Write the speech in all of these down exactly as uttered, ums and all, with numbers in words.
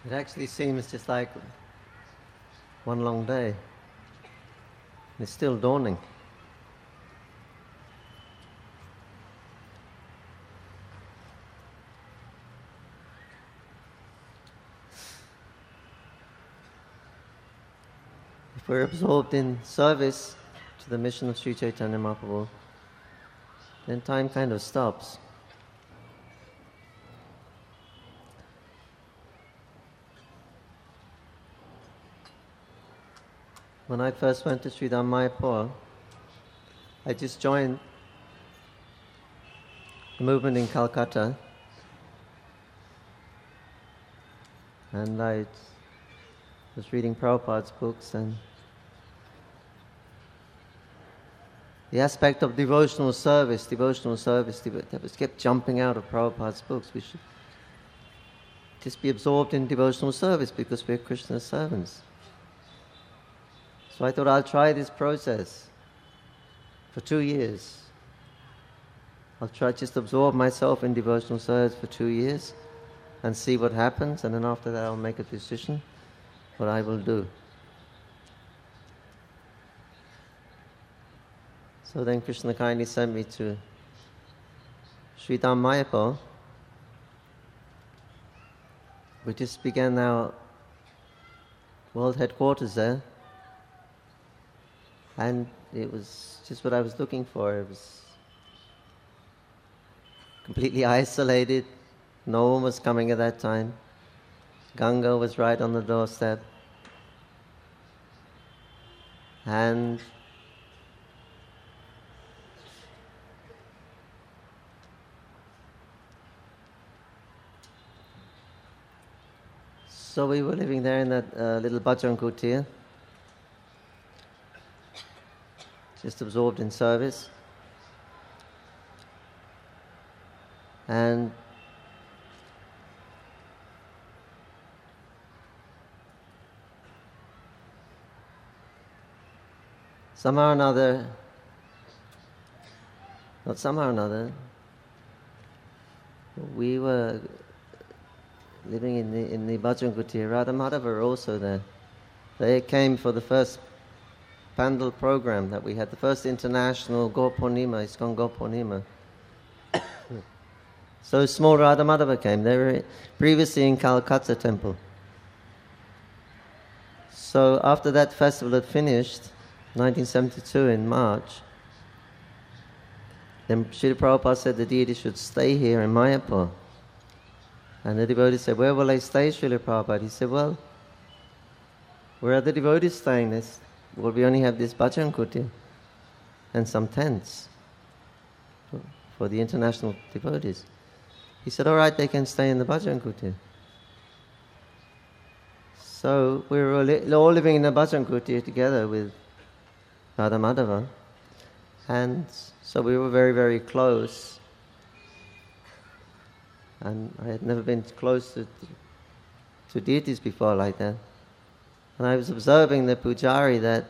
It actually seems just like one long day. It's still dawning. If we're absorbed in service to the mission of Sri Chaitanya Mahaprabhu, then time kind of stops. When I first went to Sri Mayapur, I just joined the movement in Calcutta, and I was reading Prabhupada's books, and the aspect of devotional service, devotional service, devo- that was kept jumping out of Prabhupada's books. We should just be absorbed in devotional service because we're Krishna's servants. So I thought I'll try this process for two years. I'll try just absorb myself in devotional service for two years and see what happens, and then after that I'll make a decision what I will do. So then Krishna kindly sent me to Sri Mayapur. We just began our world headquarters there. And it was just what I was looking for. It was completely isolated. No one was coming at that time. Ganga was right on the doorstep. And so we were living there in that uh, little bhajan kutir, just absorbed in service. And somehow or another, not somehow or another, we were living in the in the bhajan kutir. Radha Madhava were also there. They came for the first Pandal program that we had, the first international Gopurnima, ISKCON Gopurnima. So small Radha Madhava came. They were previously in Calcutta temple. So after that festival had finished, nineteen seventy-two in March, then Srila Prabhupada said the deity should stay here in Mayapur. And the devotee said, where will I stay, Srila Prabhupada? He said, well, where are the devotees staying? This, well, we only have this bhajan kutir and some tents for, for the international devotees. He said, all right, they can stay in the bhajan kutir. So we were all, li- all living in the bhajan kutir together with Radha Madhava. And so we were very, very close. And I had never been close to, to deities before like that. And I was observing the pujari that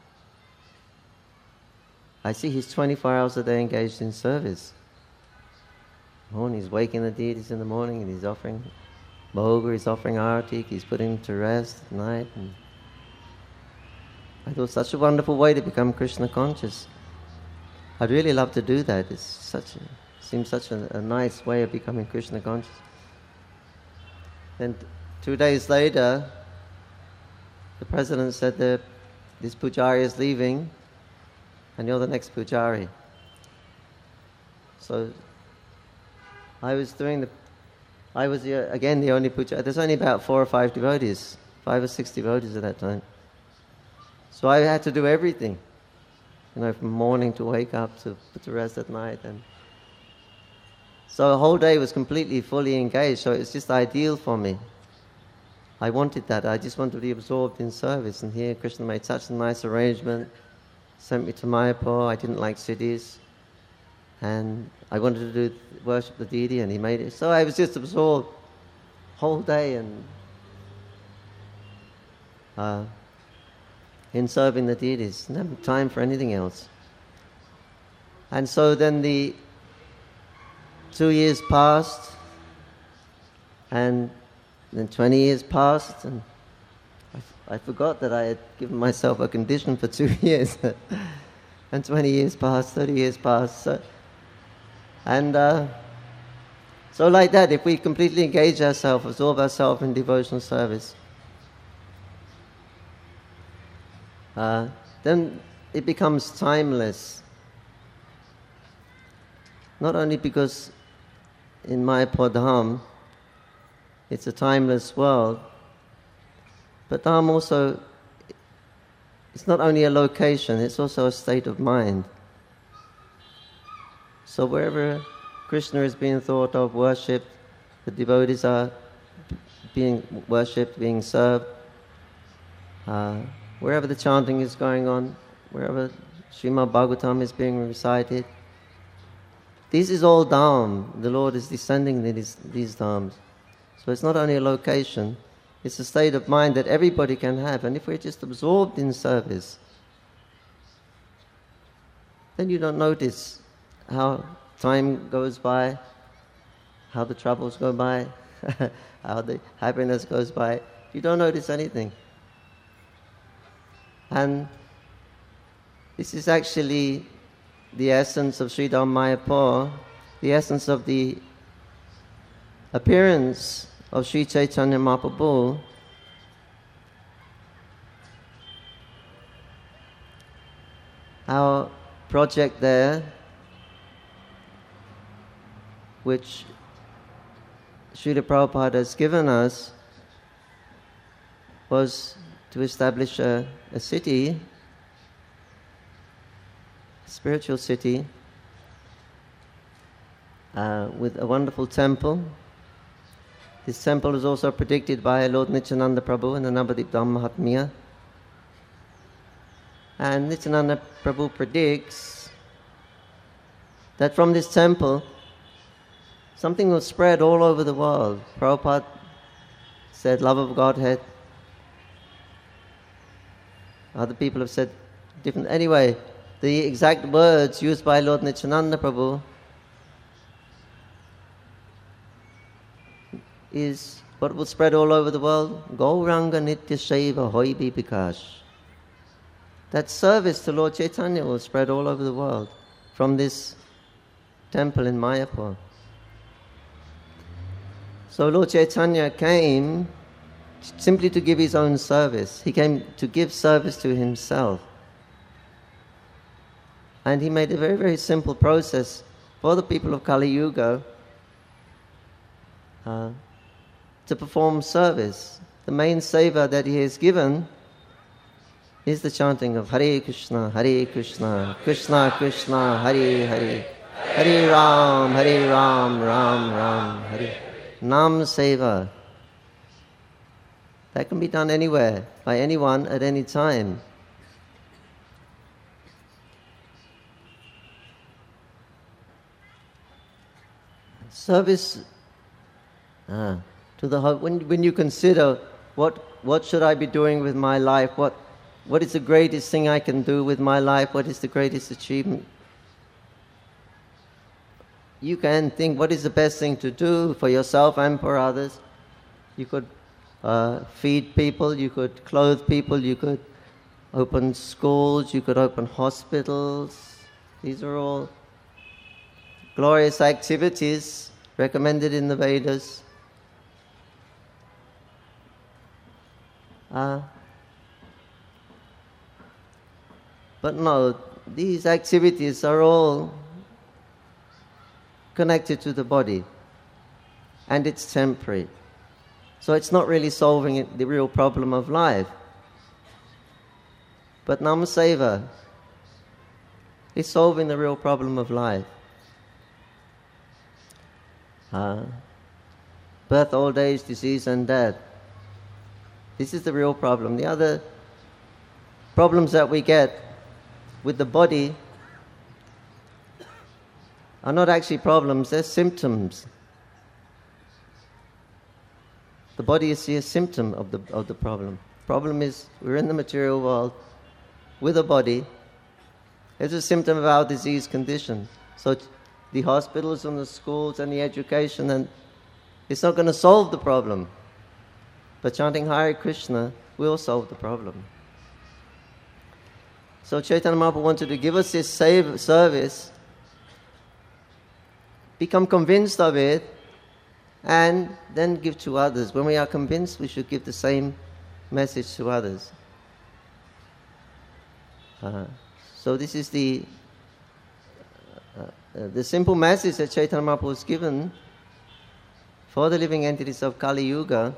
I see he's twenty-four hours a day engaged in service. Oh, and he's waking the deities in the morning, and he's offering bhoga, he's offering arati, he's putting them to rest at night. And I thought, such a wonderful way to become Krishna conscious. I'd really love to do that. It's such a, seems such a, a nice way of becoming Krishna conscious. Then t- two days later, the president said that this pujari is leaving and you're the next pujari. So I was doing the, I was the, again the only pujari. There's only about four or five devotees, five or six devotees at that time. So I had to do everything, you know, from morning to wake up to put to rest at night. And so the whole day was completely, fully engaged. So it's just ideal for me. I wanted that. I just wanted to be absorbed in service. And here Krishna made such a nice arrangement, sent me to Mayapur. I didn't like cities. And I wanted to do worship the deity, and he made it. So I was just absorbed whole day and uh, in serving the deities. Didn't have time for anything else. And so then the two years passed, and then twenty years passed, and I, I forgot that I had given myself a condition for two years. And twenty years passed, thirty years passed. So, and uh, so like that, if we completely engage ourselves, absorb ourselves in devotional service, uh, then it becomes timeless. Not only because in Mayapur Dham, it's a timeless world, but Dham also, it's not only a location, it's also a state of mind. So wherever Krishna is being thought of, worshipped, the devotees are being worshipped, being served, uh, wherever the chanting is going on, wherever Srimad Bhagavatam is being recited, this is all Dham. The Lord is descending these, these Dhams. So it's not only a location, it's a state of mind that everybody can have. And if we're just absorbed in service, then you don't notice how time goes by, how the troubles go by, how the happiness goes by. You don't notice anything. And this is actually the essence of Sri Dham Mayapur, the essence of the appearance of Sri Chaitanya Mahaprabhu. Our project there, which Srila Prabhupada has given us, was to establish a, a city, a spiritual city, uh, with a wonderful temple. This temple is also predicted by Lord Nityananda Prabhu in the Navadvip Dham Mahatmya. And Nityananda Prabhu predicts that from this temple, something will spread all over the world. Prabhupada said love of Godhead. Other people have said different. Anyway, the exact words used by Lord Nityananda Prabhu is what will spread all over the world. Gauranga Nitya Shaiva Hoibi Bikash. That service to Lord Chaitanya will spread all over the world from this temple in Mayapur. So Lord Chaitanya came simply to give his own service. He came to give service to himself. And he made a very, very simple process for the people of Kali Yuga uh, to perform service. The main seva that he has given is the chanting of Hare Krishna, Hare Krishna, Krishna Krishna, Hare Hare, Hare Ram, Hare Ram, Ram Ram, Hare. Nam Seva. That can be done anywhere, by anyone, at any time. Service ah, to the whole. When, when you consider what what should I be doing with my life, what what is the greatest thing I can do with my life, what is the greatest achievement, you can think what is the best thing to do for yourself and for others. You could uh, feed people, you could clothe people, you could open schools, you could open hospitals. These are all glorious activities recommended in the Vedas. Uh, but no, these activities are all connected to the body, and it's temporary. So it's not really solving it, the real problem of life. But Namaseva is solving the real problem of life. Uh, birth, old age, disease and death. This is the real problem. The other problems that we get with the body are not actually problems, they're symptoms. The body is a symptom of the, of the problem. Problem is, we're in the material world with a body. It's a symptom of our disease condition. So the hospitals and the schools and the education, and it's not going to solve the problem. But chanting Hare Krishna will solve the problem. So Chaitanya Mahaprabhu wanted to give us this save, service, become convinced of it, and then give to others. When we are convinced, we should give the same message to others. Uh, so this is the uh, uh, the simple message that Chaitanya Mahaprabhu has given for the living entities of Kali Yuga,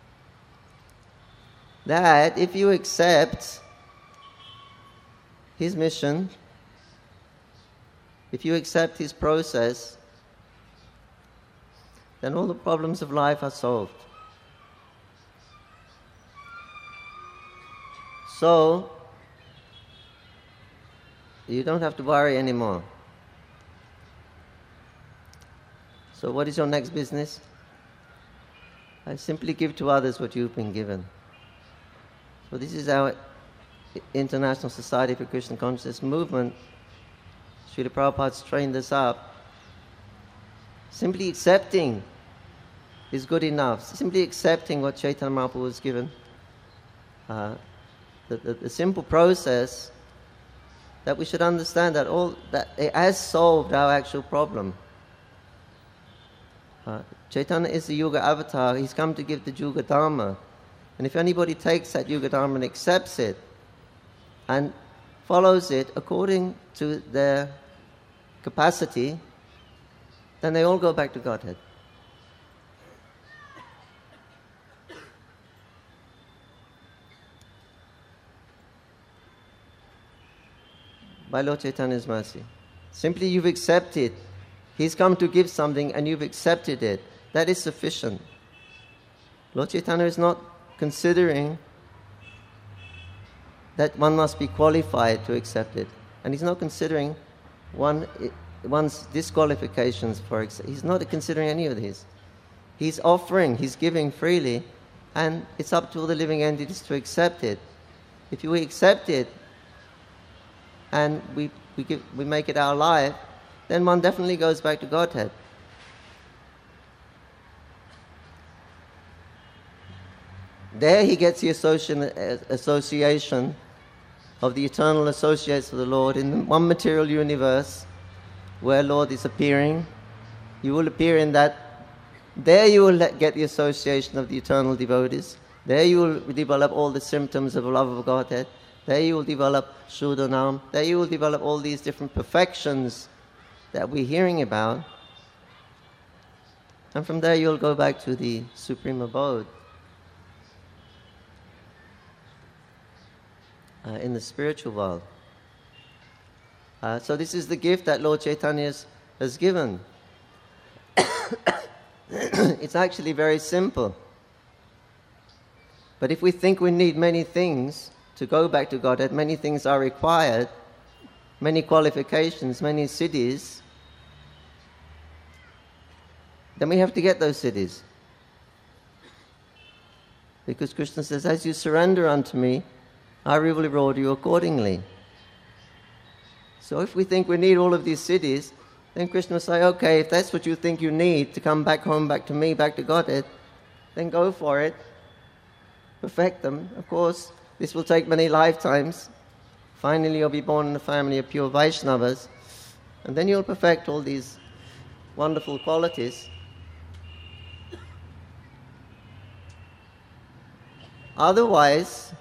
that if you accept his mission, if you accept his process, then all the problems of life are solved. So, you don't have to worry anymore. So what is your next business? I simply give to others what you've been given. So this is our International Society for Krishna Consciousness movement. Srila Prabhupada's trained us up. Simply accepting is good enough. Simply accepting what Chaitanya Mahaprabhu was given. Uh, the, the, the simple process that we should understand that all that it has solved our actual problem. Uh, Chaitanya is the Yuga avatar. He's come to give the Yuga Dharma. And if anybody takes that Yuga Dharma and accepts it and follows it according to their capacity, then they all go back to Godhead. By Lord Chaitanya's mercy. Simply you've accepted. He's come to give something and you've accepted it. That is sufficient. Lord Chaitanya is not considering that one must be qualified to accept it. And he's not considering one, one's disqualifications for accept. He's not considering any of these. He's offering, he's giving freely, and it's up to all the living entities to accept it. If we accept it, and we, we, give, we make it our life, then one definitely goes back to Godhead. There he gets the association, association of the eternal associates of the Lord in one material universe where Lord is appearing. You will appear in that. There you will get the association of the eternal devotees. There you will develop all the symptoms of love of Godhead. There you will develop Shuddhanam. There you will develop all these different perfections that we're hearing about. And from there you'll go back to the supreme abode. Uh, in the spiritual world. Uh, so this is the gift that Lord Chaitanya has given. It's actually very simple. But if we think we need many things to go back to Godhead, many things are required, many qualifications, many siddhis, then we have to get those siddhis. Because Krishna says, as you surrender unto me, I will reward you accordingly. So if we think we need all of these siddhis, then Krishna will say, okay, if that's what you think you need to come back home, back to me, back to Godhead, then go for it. Perfect them. Of course, this will take many lifetimes. Finally, you'll be born in a family of pure Vaishnavas, and then you'll perfect all these wonderful qualities. Otherwise,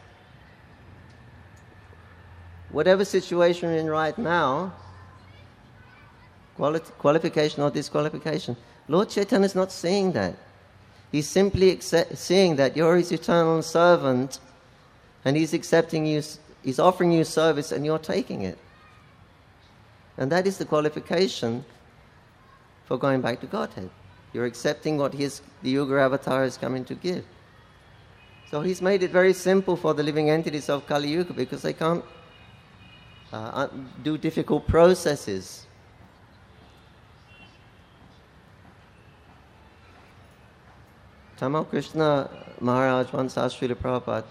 whatever situation you're in right now, quali- qualification or disqualification, Lord Chaitanya is not saying that. He's simply accept- seeing that you're his eternal servant, and he's accepting you, he's offering you service, and you're taking it. And that is the qualification for going back to Godhead. You're accepting what his, the Yuga avatar is coming to give. So he's made it very simple for the living entities of Kali Yuga, because they can't Uh, do difficult processes. Tamal Krishna Maharaj once asked Srila Prabhupada,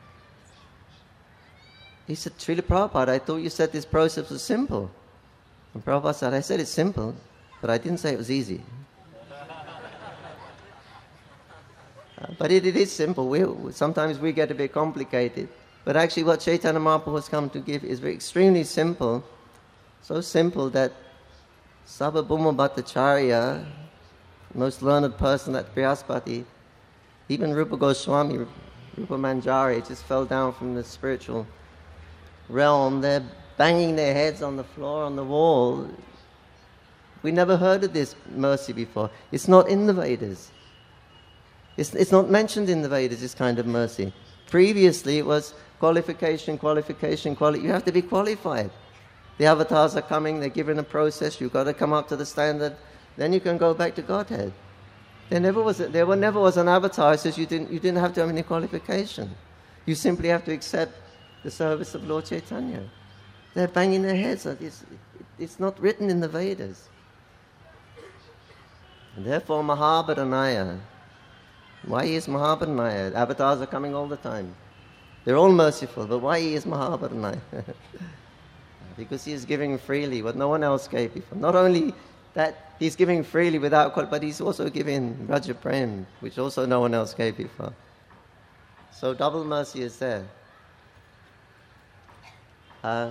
he said, Srila Prabhupada, I thought you said this process was simple. And Prabhupada said, I said it's simple, but I didn't say it was easy. Uh, but it, it is simple. We, sometimes we get a bit complicated. But actually what Chaitanya Mahaprabhu has come to give is very extremely simple. So simple that Sarvabhauma Bhattacharya, most learned person at Brihaspati, even Rupa Goswami, Rupa Manjari, just fell down from the spiritual realm. They're banging their heads on the floor, on the wall. We never heard of this mercy before. It's not in the Vedas. It's, it's not mentioned in the Vedas, this kind of mercy. Previously, it was qualification, qualification, quali- You have to be qualified. The avatars are coming, they're given a process, you've got to come up to the standard, then you can go back to Godhead. There never was a, there never was an avatar who says you didn't, you didn't have to have any qualification. You simply have to accept the service of Lord Chaitanya. They're banging their heads. It's, it's not written in the Vedas. And therefore, Mahabharanaya. Why is Mahabharanaya? Avatars are coming all the time. They're all merciful, but why he is Mahabharanaya? Because he is giving freely what no one else gave before. Not only that he's giving freely without qual, but he's also giving Raja Prem, which also no one else gave before. So double mercy is there. Uh,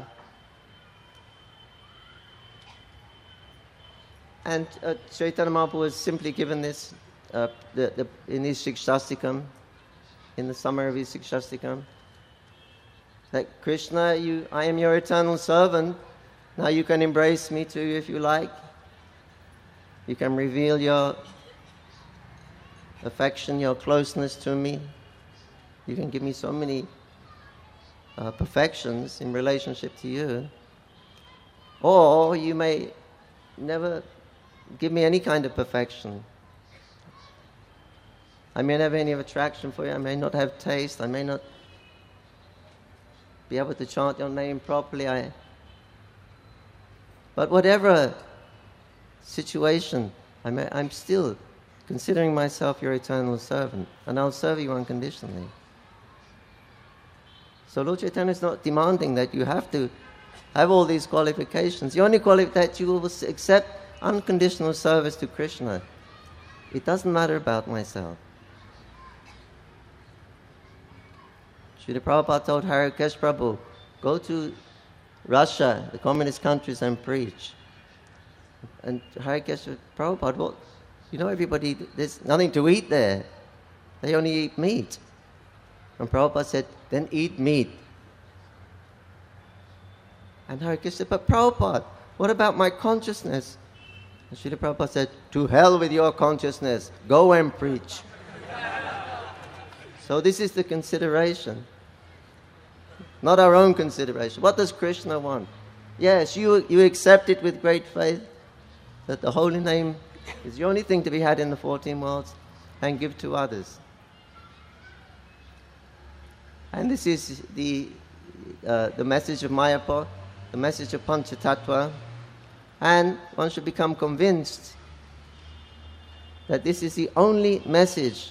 and uh, Chaitanya Mahaprabhu was simply given this uh, the, the, in his Shikshastikam, in the summary of his Shikshastikam, that Krishna, you, I am your eternal servant. Now you can embrace me too if you like. You can reveal your affection, your closeness to me. You can give me so many uh, perfections in relationship to you. Or you may never give me any kind of perfection. I may never have any attraction for you. I may not have taste. I may not be able to chant your name properly. I, but whatever situation, I may, I'm still considering myself your eternal servant, and I'll serve you unconditionally. So Lord Chaitanya is not demanding that you have to have all these qualifications. The only qualification that you will accept unconditional service to Krishna. It doesn't matter about myself. Srila Prabhupada told Harikesh Prabhu, go to Russia, the communist countries, and preach. And Harikesh said, Prabhupada, well, you know everybody, there's nothing to eat there. They only eat meat. And Prabhupada said, then eat meat. And Harikesh said, but Prabhupada, what about my consciousness? And Srila Prabhupada said, to hell with your consciousness, go and preach. So this is the consideration. Not our own consideration. What does Krishna want? Yes, you, you accept it with great faith, that the holy name is the only thing to be had in the fourteen worlds, and give to others. And this is the, uh, the message of Mayapur, the message of Panchatattva, and one should become convinced that this is the only message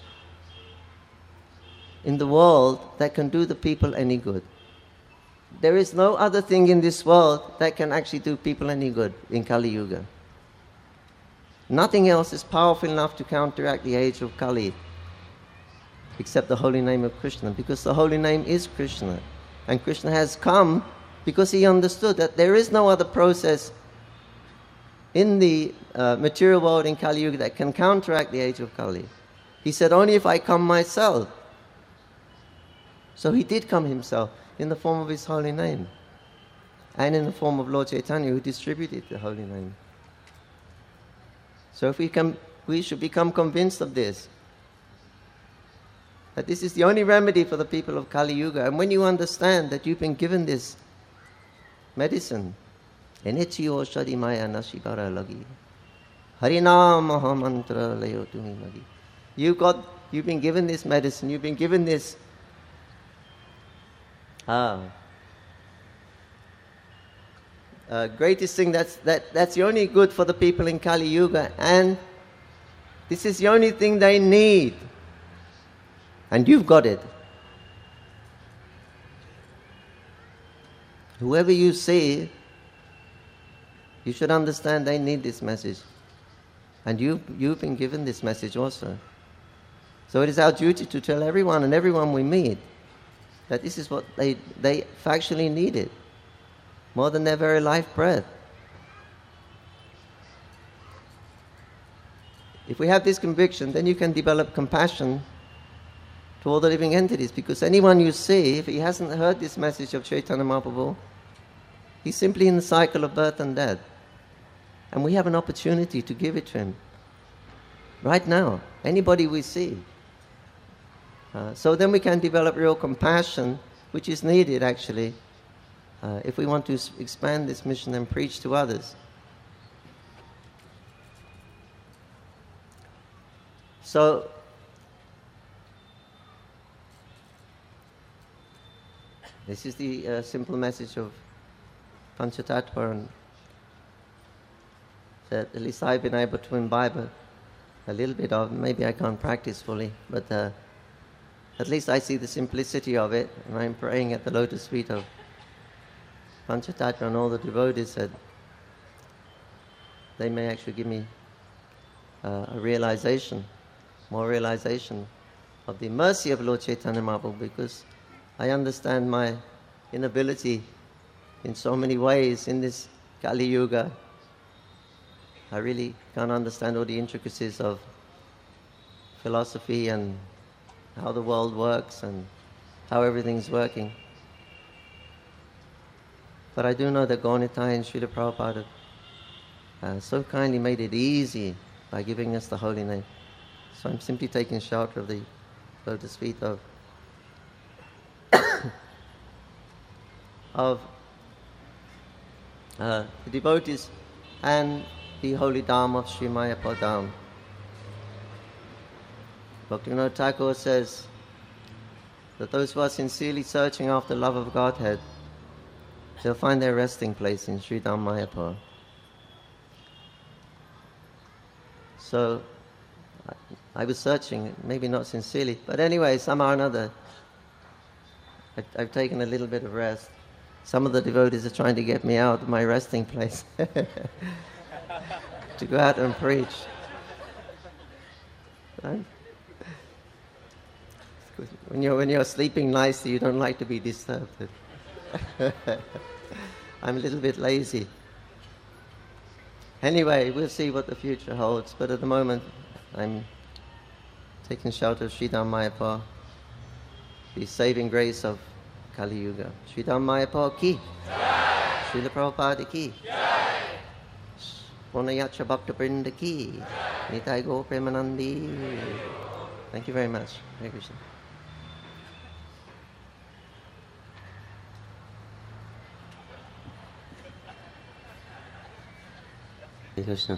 in the world that can do the people any good. There is no other thing in this world that can actually do people any good in Kali Yuga. Nothing else is powerful enough to counteract the age of Kali except the holy name of Krishna, because the holy name is Krishna. And Krishna has come because he understood that there is no other process in the uh, material world in Kali Yuga that can counteract the age of Kali. He said, only if I come myself. So he did come himself in the form of his holy name and in the form of Lord Chaitanya, who distributed the holy name. So if we can, we should become convinced of this, that this is the only remedy for the people of Kali Yuga. And when you understand that you've been given this medicine, Enichiyo Shadi Maya Nashibara Lagi, Harinam Mahamantra Layo Tumi Magi. You got, you've been given this medicine, you've been given this Ah, uh, greatest thing that's, that, that's the only good for the people in Kali Yuga, and this is the only thing they need. And you've got it. Whoever you see, you should understand they need this message. And you've, you've been given this message also. So it is our duty to tell everyone and everyone we meet that this is what they, they factually needed, more than their very life breath. If we have this conviction, then you can develop compassion to all the living entities, because anyone you see, if he hasn't heard this message of Chaitanya Mahaprabhu, he's simply in the cycle of birth and death. And we have an opportunity to give it to him. Right now, anybody we see. Uh, so then we can develop real compassion, which is needed actually, uh, if we want to s- expand this mission and preach to others. So, this is the uh, simple message of Panchatattva, and that at least I've been able to imbibe a, a little bit of. Maybe I can't practice fully, but uh, at least I see the simplicity of it, and I'm praying at the lotus feet of Panchatattva and all the devotees that they may actually give me uh, a realization, more realization of the mercy of Lord Chaitanya Mahaprabhu, because I understand my inability in so many ways in this Kali Yuga. I really can't understand all the intricacies of philosophy and how the world works and how everything's working. But I do know that Gaunitai and Srila Prabhupada uh, so kindly made it easy by giving us the holy name. So I'm simply taking shelter of the lotus feet of of uh, the devotees and the holy Dham of Sri Mayapur Dham. Bhaktivinoda Thakur says that those who are sincerely searching after love of Godhead, they'll find their resting place in Sri Dham Mayapur. So I, I was searching, maybe not sincerely, but anyway, somehow or another, I, I've taken a little bit of rest. Some of the devotees are trying to get me out of my resting place to go out and preach. Right? When you're, when you're sleeping nicely, you don't like to be disturbed. I'm a little bit lazy. Anyway, we'll see what the future holds, but at the moment, I'm taking shelter of Sridham Mayapur, the saving grace of Kali Yuga. Sridham Mayapur ki, Srila Prabhupada ki, Punayacha Bhakta Vrinda ki, Nitai Go Premanandi. Thank you very much. Hare Krishna. Hare Krishna.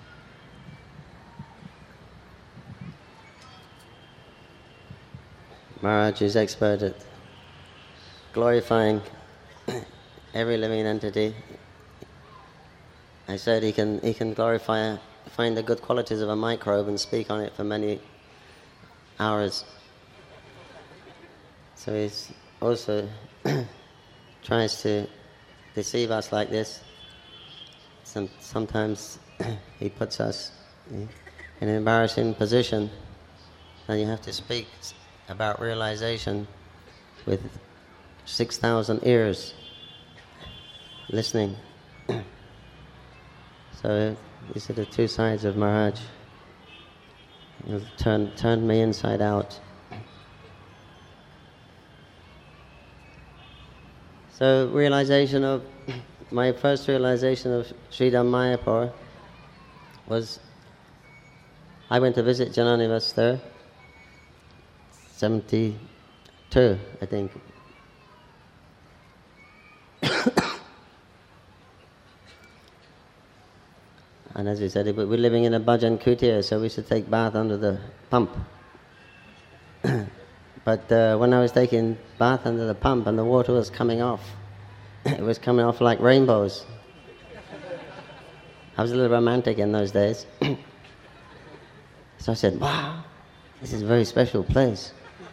Maharaj is expert at glorifying every living entity. I said he can he can glorify, find the good qualities of a microbe and speak on it for many hours. So he's also tries to deceive us like this. Some, sometimes he puts us in an embarrassing position, and you have to speak about realization with six thousand ears listening. So these are the two sides of Maharaj. He'll turn, turned me inside out. So realization of, my first realization of Sridham Mayapur was, I went to visit Jananivas there, seventy-two, I think. And as we said, we're living in a bhajan kutir, so we used to take bath under the pump. But uh, when I was taking bath under the pump and the water was coming off, it was coming off like rainbows. I was a little romantic in those days. So I said, wow, this is a very special place.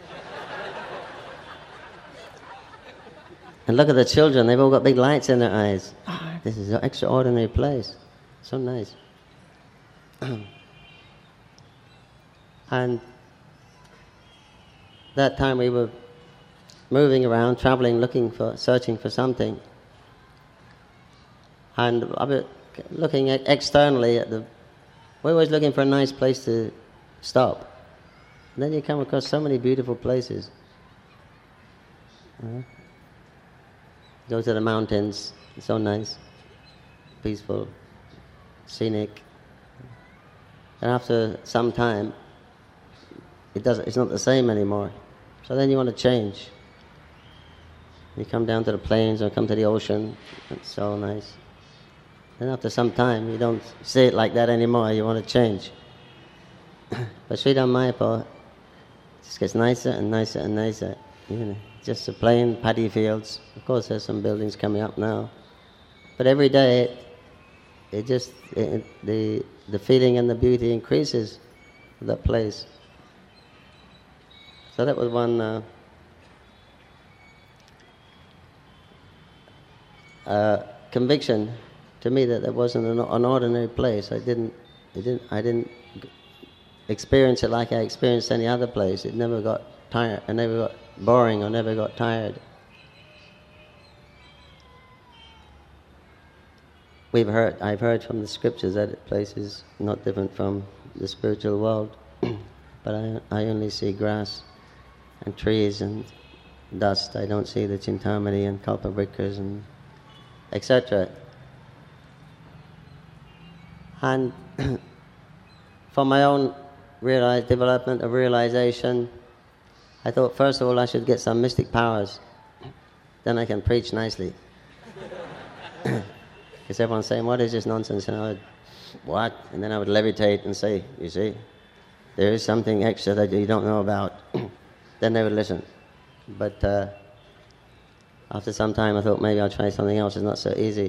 And look at the children, they've all got big lights in their eyes. Ah, this is an extraordinary place. So nice. And that time we were moving around, traveling, looking for, searching for something. And I was looking at externally at the, we're always looking for a nice place to stop. And then you come across so many beautiful places. Uh, go to the mountains, it's so nice, peaceful, scenic. And after some time, it doesn't, it's not the same anymore. So then you want to change. You come down to the plains or come to the ocean, it's so nice. Then after some time, you don't see it like that anymore, you want to change. But Sridhar Mayapur, it just gets nicer and nicer and nicer. You know, just the plain paddy fields. Of course, there's some buildings coming up now. But every day, it, it just, it, the, the feeling and the beauty increases of that place. So that was one uh, uh, conviction to me that it wasn't an, an ordinary place. I didn't, it didn't, I didn't experience it like I experienced any other place. It never got tired. I never got boring or never got tired. We've heard, I've heard from the scriptures that the place is not different from the spiritual world, but I, I only see grass and trees and dust. I don't see the Chintamani and Kalpavriksha and et cetera. And for my own realize, development of realization, I thought first of all I should get some mystic powers. Then I can preach nicely. Because everyone's saying, what is this nonsense? And I would, what? And then I would levitate and say, you see, there is something extra that you don't know about. Then they would listen. But uh, after some time I thought maybe I'll try something else. It's not so easy.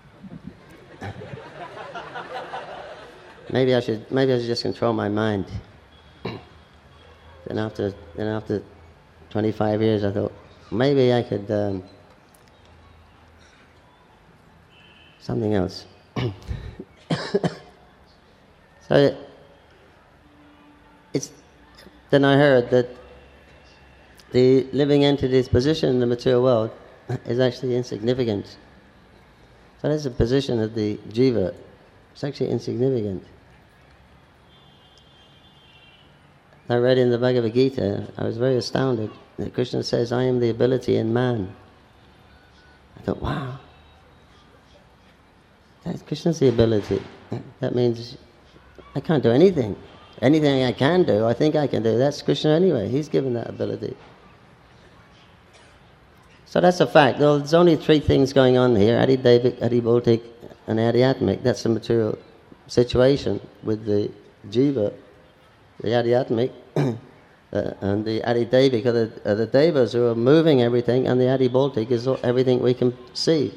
Maybe I should. Maybe I should just control my mind. Then after, then after twenty-five years, I thought maybe I could um, something else. So it's. Then I heard that the living entity's position in the material world is actually insignificant. So that's the position of the jiva. It's actually insignificant. I read in the Bhagavad Gita, I was very astounded that Krishna says, I am the ability in man. I thought, wow. That's Krishna's the ability. That means I can't do anything. Anything I can do, I think I can do. That's Krishna anyway. He's given that ability. So that's a fact. There's only three things going on here, Adi-Devic, Adi-Bhautic, and Adhyatmic. That's the material situation with the jiva. The Adhyatmic uh, and the Adi-Devic are the, are the devas who are moving everything, and the Adi-Bhautic is all, everything we can see.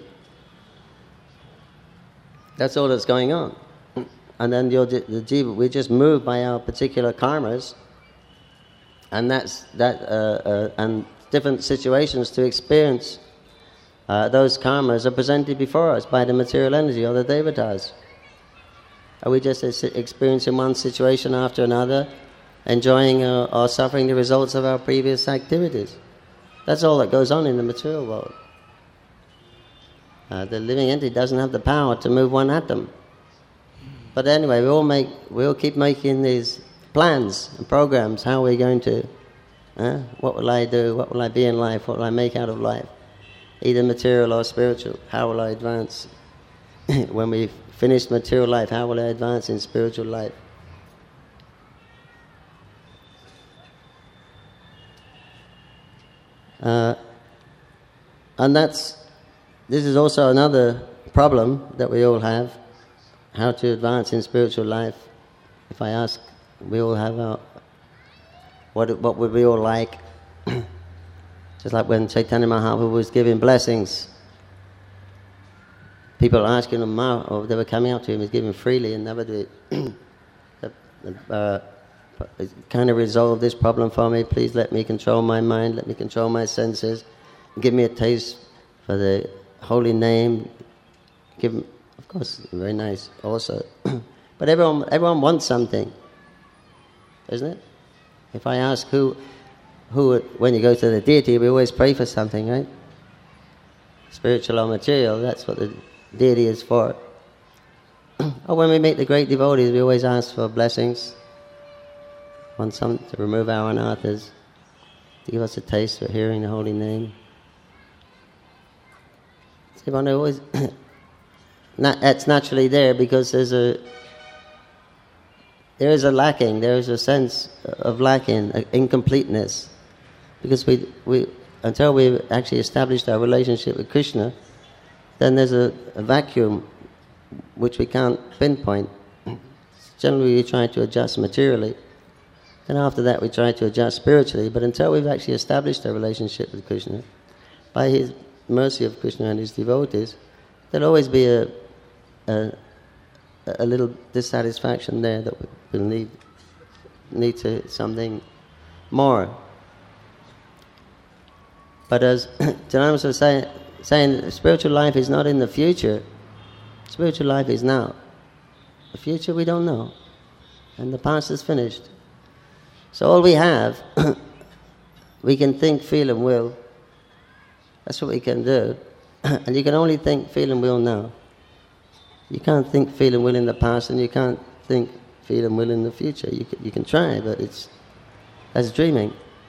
That's all that's going on. And then your, the jiva, we just move by our particular karmas, and that's that, uh, uh, and different situations to experience uh, those karmas are presented before us by the material energy or the devatas. Are we just experiencing one situation after another, enjoying or, or suffering the results of our previous activities? That's all that goes on in the material world. Uh, the living entity doesn't have the power to move one atom. But anyway, we all make, we all keep making these plans and programs. How are we going to? Uh, what will I do? What will I be in life? What will I make out of life? Either material or spiritual. How will I advance? When we finish material life, how will I advance in spiritual life? Uh, and that's, this is also another problem that we all have, how to advance in spiritual life. If I ask, we all have our, what, what would we all like? Just like when Chaitanya Mahaprabhu was giving blessings, people asking him, or they were coming up to him, he's giving freely, and never did uh, kind of resolve this problem for me. Please let me control my mind, let me control my senses, give me a taste for the holy name. Give me, of course, very nice also. But everyone, everyone wants something, isn't it? If I ask who, who, would- when you go to the deity, we always pray for something, right? Spiritual or material, that's what the deity is for. Or when we meet the great devotees, we always ask for blessings. Want some to remove our anarthas, to give us a taste for hearing the holy name. So you want to always, not, that's naturally there because there's a, there is a lacking, there is a sense of lacking, incompleteness. Because we, we, until we've actually established our relationship with Krishna, then there's a, a vacuum which we can't pinpoint. Generally we try to adjust materially. Then after that we try to adjust spiritually, but until we've actually established our relationship with Krishna, by his mercy of Krishna and his devotees, there'll always be a, a, a little dissatisfaction there that we'll need, need to something more. But as Janama was saying, saying, spiritual life is not in the future. Spiritual life is now. The future we don't know. And the past is finished. So all we have, we can think, feel and will. That's what we can do. And you can only think, feel and will now. You can't think, feel and will in the past, and you can't think, feel and will in the future. You can, you can try, but it's that's dreaming.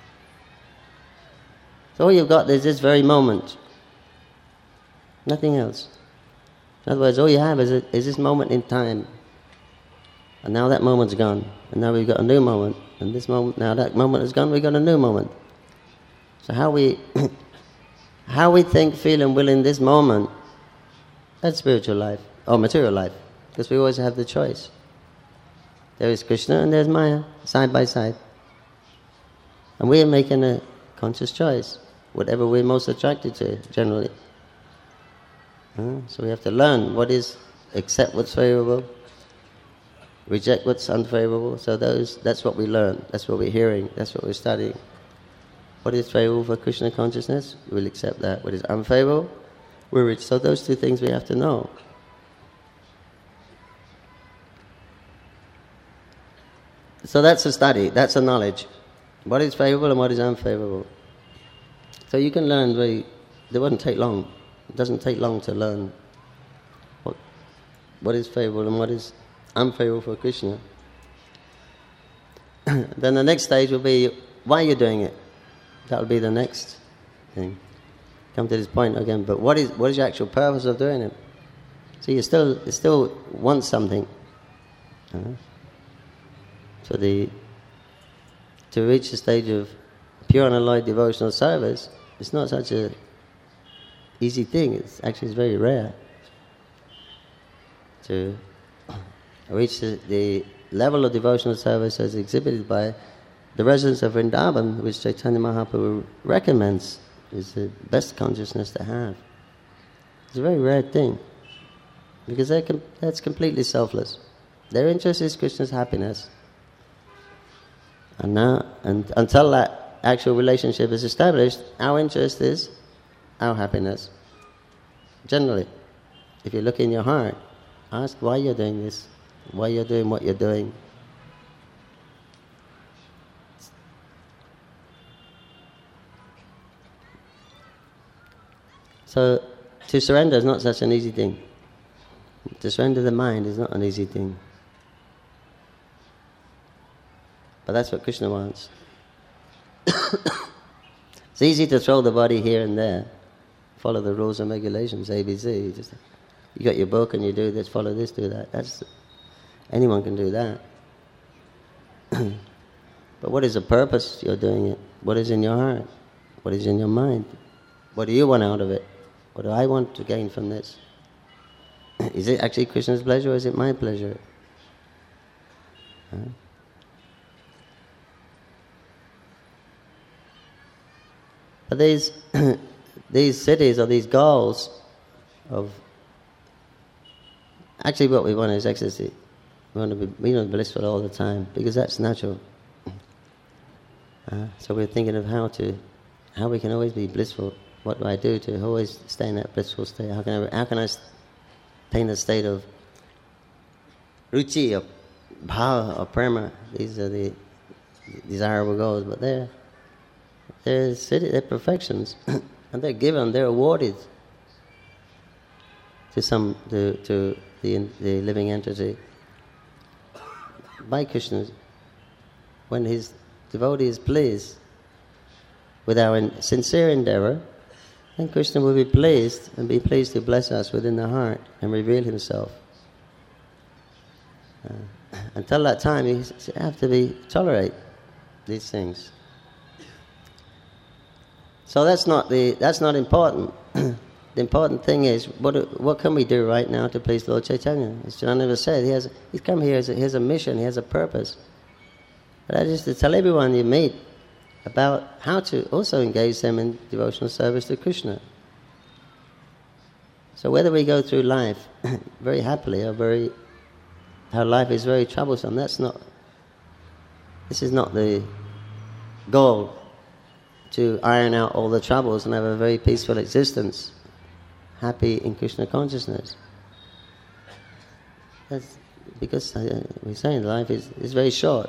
So all you've got is this very moment. Nothing else. In other words, all you have is, a, is this moment in time. And now that moment's gone. And now we've got a new moment. And this moment, now that moment is gone, we've got a new moment. So how we how we think, feel and will in this moment, that's spiritual life, or material life. Because we always have the choice. There is Krishna and there's Maya, side by side. And we are making a conscious choice, whatever we're most attracted to, generally. Uh, so we have to learn what is, accept what's favorable, reject what's unfavorable. So those, that's what we learn, that's what we're hearing, that's what we're studying. What is favorable for Krishna consciousness? We'll accept that. What is unfavorable? We're rich. So those two things we have to know. So that's a study, that's a knowledge. What is favorable and what is unfavorable. So you can learn very, it wouldn't take long. It doesn't take long to learn what, what is favorable and what is unfavorable for Krishna. Then the next stage will be, why are you doing it? That will be the next thing. Come to this point again, but what is what is your actual purpose of doing it? So you still you still want something. Uh-huh. So the to reach the stage of pure and unalloyed devotional service, it's not such a easy thing. It's actually it's very rare to reach the, the level of devotional service as exhibited by the residents of Vrindavan, which Chaitanya Mahaprabhu recommends, is the best consciousness to have. It's a very rare thing, because they're com- that's completely selfless. Their interest is Krishna's happiness. And now, and until that actual relationship is established, our interest is our happiness. Generally, if you look in your heart, ask why you're doing this, why you're doing what you're doing. So, to surrender is not such an easy thing. To surrender the mind is not an easy thing. But that's what Krishna wants. It's easy to throw the body here and there, follow the rules and regulations, A B C. You, just, you got your book and you do this, follow this, do that. That's anyone can do that. But what is the purpose you're doing it? What is in your heart? What is in your mind? What do you want out of it? What do I want to gain from this? Is it actually Krishna's pleasure or is it my pleasure? Huh? But these these cities or these goals of actually what we want is ecstasy. We want to be, we want to be blissful all the time because that's natural. Uh, so we're thinking of how to how we can always be blissful. What do I do to always stay in that blissful state? How can I how can I attain the state of ruchi or bhava or prema? These are the desirable goals, but they're they're, city, they're perfections, and they're given, they're awarded to some to, to the the living entity by Krishna. When his devotee is pleased with our in, sincere endeavor, then Krishna will be pleased and be pleased to bless us within the heart and reveal himself. Uh, until that time, you have to be tolerate these things. So that's not the that's not important. The important thing is what what can we do right now to please Lord Chaitanya? As Jananava said, he has he's come here as a, he has a mission, he has a purpose. But that is to tell everyone you meet about how to also engage them in devotional service to Krishna. So whether we go through life very happily or very our life is very troublesome, that's not this is not the goal, to iron out all the troubles and have a very peaceful existence, happy in Krishna consciousness. That's because uh, we're saying life is, is very short.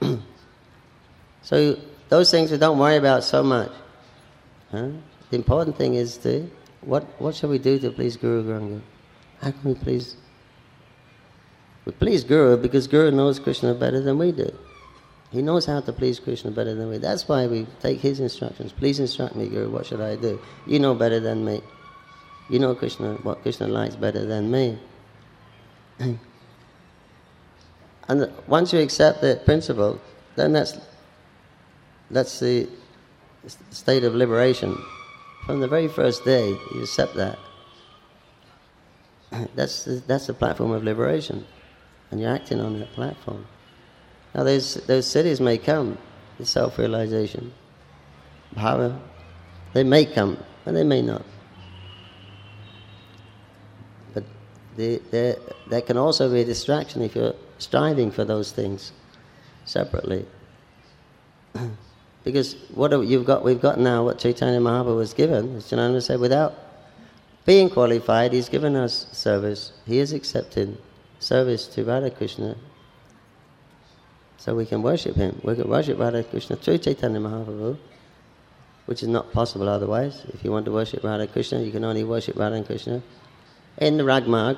So those things we don't worry about so much. Huh? The important thing is to what what shall we do to please Guru Garanga? How can we please? We please Guru because Guru knows Krishna better than we do. He knows how to please Krishna better than we. That's why we take his instructions. Please instruct me, Guru. What should I do? You know better than me. You know Krishna, what Krishna likes better than me. And once you accept that principle, then that's that's the state of liberation. From the very first day, you accept that. That's the, that's the platform of liberation, and you're acting on that platform. Now, those those cities may come, the self-realization, bhava. They may come, and they may not. But they, they, that can also be a distraction if you're striving for those things separately. Because what you've got, we've got now what Chaitanya Mahaprabhu was given, as Janananda said, without being qualified, he's given us service. He has accepted service to Radha Krishna, so we can worship him. We can worship Radha Krishna through Chaitanya Mahaprabhu, which is not possible otherwise. If you want to worship Radha Krishna, you can only worship Radha Krishna in the Ragmarg.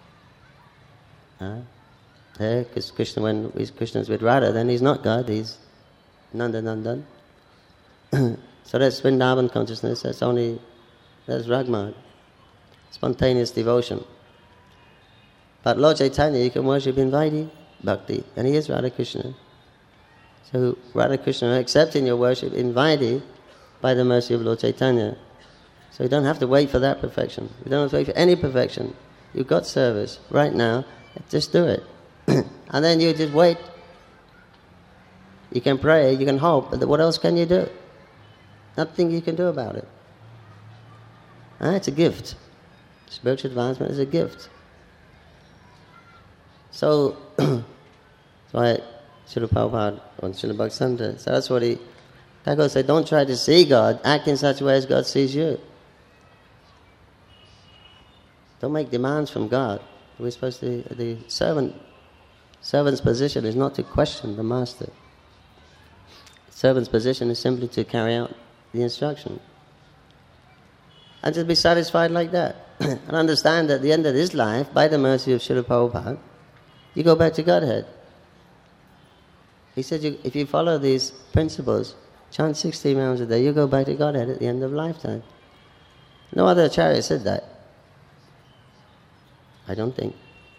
Uh, there, because Krishna, when Krishna's with Radha, then he's not God, he's Nanda Nandan. So that's Vrindavan consciousness, that's only, that's Ragmarg, spontaneous devotion. But Lord Chaitanya, you can worship in Vaidhi Bhakti, and he is Radha Krishna. So Radha Krishna accepting your worship in Vaidhi by the mercy of Lord Chaitanya. So you don't have to wait for that perfection. You don't have to wait for any perfection. You've got service right now, just do it. And then you just wait. You can pray, you can hope, but what else can you do? Nothing you can do about it. Ah, it's a gift. Spiritual advancement is a gift. So, that's why Srila Prabhupada on Srila Bhaktivinoda, so that's what he, Thakur said, don't try to see God, act in such a way as God sees you. Don't make demands from God. We're supposed to, the servant, servant's position is not to question the master. Servant's position is simply to carry out the instruction. And to be satisfied like that. And understand that at the end of this life, by the mercy of Srila Prabhupada, you go back to Godhead. He said, you, if you follow these principles, chant sixty rounds a day, you go back to Godhead at the end of lifetime. No other acharya said that. I don't think.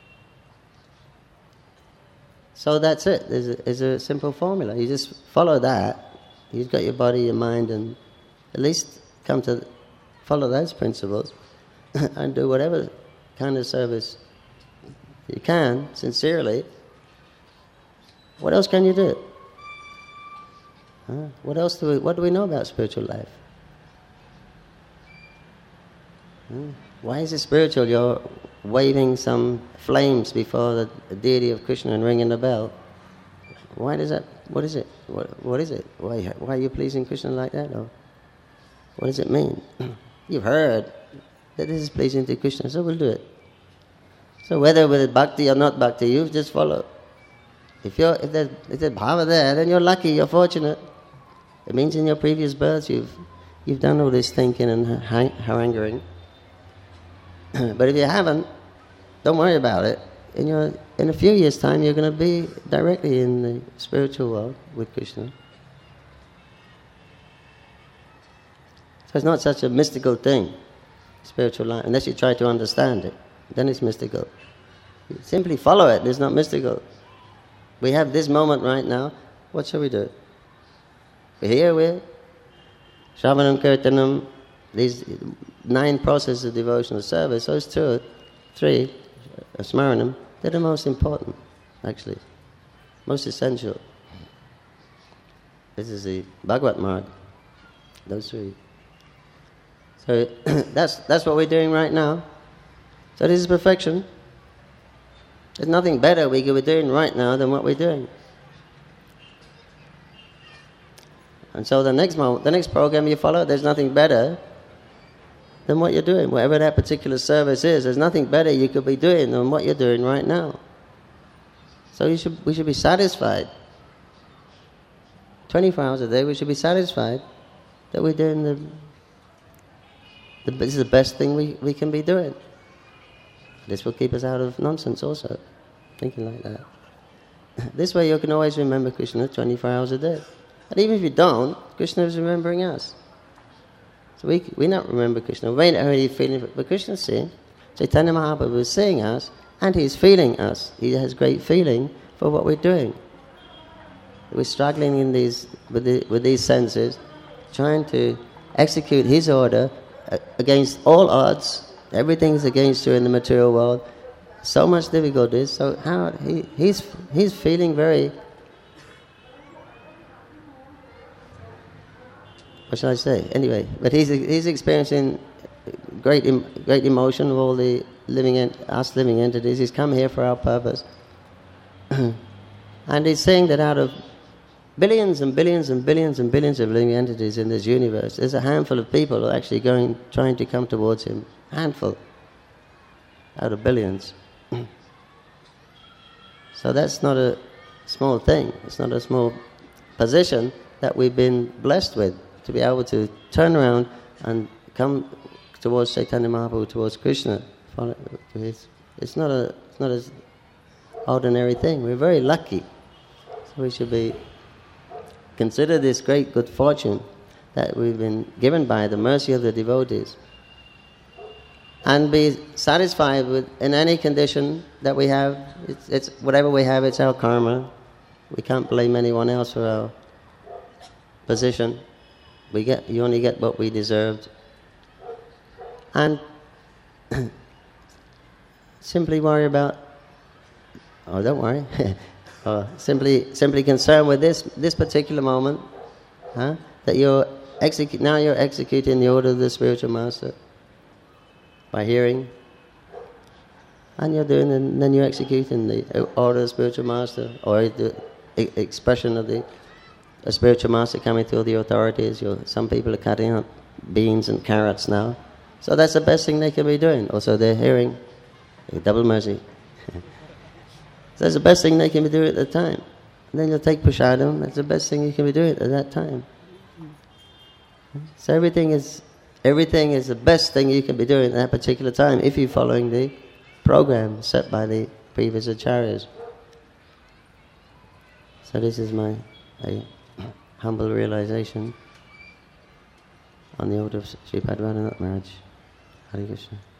So that's it. There's a, there's a simple formula. You just follow that. You've got your body, your mind, and at least come to follow those principles and do whatever kind of service you can, sincerely. What else can you do? Huh? What else do we, what do we know about spiritual life? Hmm? Why is it spiritual? You're waving some flames before the deity of Krishna and ringing the bell. Why does that, what is it? What, what is it? Why, why are you pleasing Krishna like that? Or what does it mean? You've heard that this is pleasing to Krishna, so we'll do it. So whether with bhakti or not bhakti, you just follow. If you're if there's, if there's bhava there, then you're lucky, you're fortunate. It means in your previous births you've you've done all this thinking and har- haranguing. But if you haven't, don't worry about it. In your in a few years' time, you're going to be directly in the spiritual world with Krishna. So it's not such a mystical thing, spiritual life, unless you try to understand it. Then it's mystical. You simply follow it. It's not mystical. We have this moment right now. What shall we do? We're here with Shravanam, Kirtanam, these nine processes of devotional service. Those two, three, uh, Smaranam, they're the most important, actually, most essential. This is the Bhagavad Marg. Those three. So that's that's what we're doing right now. So this is perfection. There's nothing better we could be doing right now than what we're doing. And so the next moment, the next program you follow, there's nothing better than what you're doing. Whatever that particular service is, there's nothing better you could be doing than what you're doing right now. So you should, we should be satisfied. twenty-four hours a day, we should be satisfied that we're doing the, the this is the best thing we, we can be doing. This will keep us out of nonsense also, thinking like that. This way you can always remember Krishna twenty-four hours a day. And even if you don't, Krishna is remembering us. So we we not remember Krishna. We may not already feeling it, but Krishna's seeing. Chaitanya Mahaprabhu is seeing us, and he's feeling us. He has great feeling for what we're doing. We're struggling in these with, the, with these senses, trying to execute his order against all odds. Everything is against you in the material world. So much difficulties. So how he he's he's feeling very. What shall I say? Anyway, but he's he's experiencing great great emotion of all the living in, us living entities. He's come here for our purpose, and he's saying that out of billions and billions and billions and billions of living entities in this universe, there's a handful of people who are actually going trying to come towards him. Handful out of billions. So that's not a small thing. It's not a small position that we've been blessed with, to be able to turn around and come towards Chaitanya Mahaprabhu, towards Krishna. It's not a it's not an ordinary thing. We're very lucky. So we should be consider this great good fortune that we've been given by the mercy of the devotees, and be satisfied with in any condition that we have. It's, it's whatever we have. It's our karma. We can't blame anyone else for our position. We get you only get what we deserved, and simply worry about. Oh, don't worry. uh, simply, simply concerned with this this particular moment, huh? That you're execute now. You're executing the order of the spiritual master by hearing, and you're doing, and then you're executing the order of the spiritual master, or the e- expression of the a spiritual master coming through the authorities. You're, some people are cutting up beans and carrots now, so that's the best thing they can be doing. Also, they're hearing double mercy. So that's the best thing they can be doing at the time. And then you'll take prasadam. That's the best thing you can be doing at that time. So everything is everything is the best thing you can be doing at that particular time if you're following the program set by the previous acharyas. So this is my a humble realization on the order of Sripad Radhanath Maharaj. Hare Krishna.